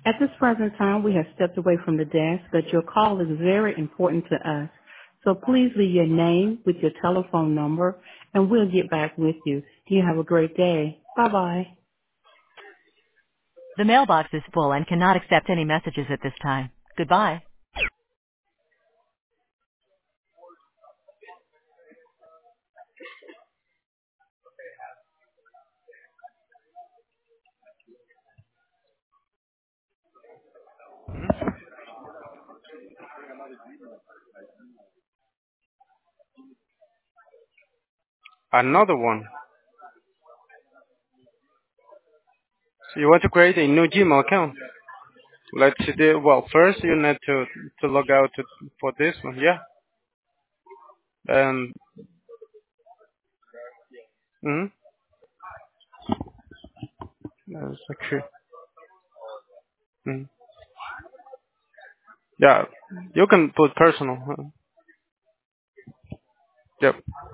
At this present time, we have stepped away from the desk, but your call is very important to us. So please leave your name with your telephone number, and we'll get back with you. You have a great day. Bye-bye. The mailbox is full and cannot accept any messages at this time. Goodbye. Another one. So you want to create a new Gmail account. Let's do, well, first you need to log out for this one, yeah. And, mm, that's actually, mm, yeah, you can put personal. Yep.